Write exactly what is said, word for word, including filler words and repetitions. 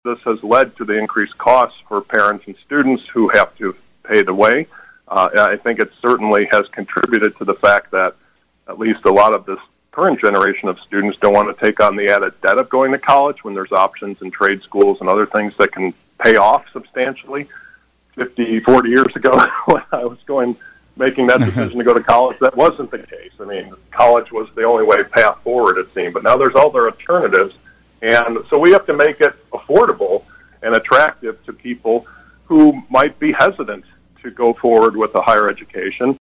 This has led to the increased costs for parents and students who have to pay the way. Uh, I think it certainly has contributed to the fact that at least a lot of this current generation of students don't want to take on the added debt of going to college when there's options in trade schools and other things that can pay off substantially. fifty, forty years ago, when I was going, making that decision to go to college, that wasn't the case. I mean, college was the only way path forward, it seemed. But now there's other alternatives. And so we have to make it affordable and attractive to people who might be hesitant to go forward with a higher education.